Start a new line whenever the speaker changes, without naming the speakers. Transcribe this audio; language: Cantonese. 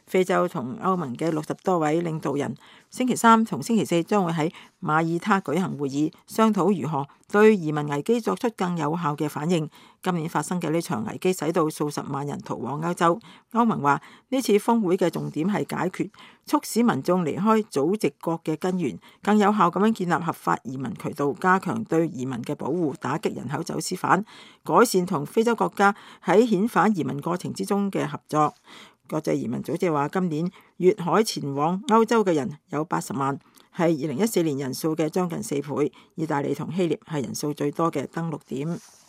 非洲同歐盟嘅60多位領導人星期三同星期四將會喺馬耳他舉行會議，商討如何對移民危機作出更有效嘅反應。今年發生嘅呢場危機使到數十萬人逃往歐洲。歐盟話呢次峰會嘅重點係解決促使民眾離開祖籍國嘅根源，更有效咁樣建立合法移民渠道，加強對移民嘅保護，打擊人口走私犯，改善同非洲國家喺遣返移民過程之中嘅合作。國際移民組織話，今年越海前往歐洲嘅人有80萬，係2014年人數嘅將近4倍。意大利同希臘係人數最多嘅登陸點。